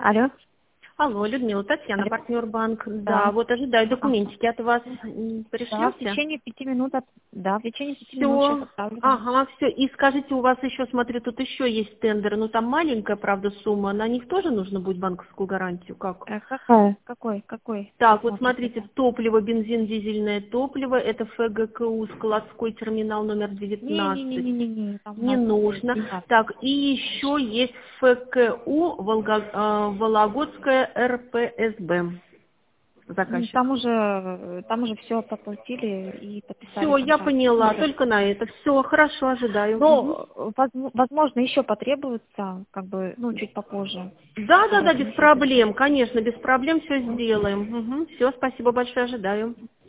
Алло. Алло, Людмила, Татьяна, Алло. партнер-банк. Да, Да. вот ожидаю Ага. документики от вас. Да, в Пришлете? течение 5 минут. Да, в течение 5 минут сейчас Все. отправлю вам. Ага, все. И скажите, у вас еще, смотрю, тут еще есть тендер, ну там маленькая, правда, сумма. На них тоже нужно будет банковскую гарантию? Как? Какая? Какой Так, вот посмотрите? смотрите, топливо, бензин, дизельное топливо, это ФГКУ, складской терминал номер 19. Не, там у Не нас нужно. 12. Так, и еще есть ФКУ, Вологодская РПСБ, заказчик. Там уже все оплатили и подписали Все, я контракт. поняла, только на это. Все, хорошо, ожидаю. Мгм. Но, возможно, еще потребуется, чуть попозже, Да, да, чтобы да, без отметить это. проблем, конечно, без проблем все сделаем. Все, спасибо большое, ожидаю.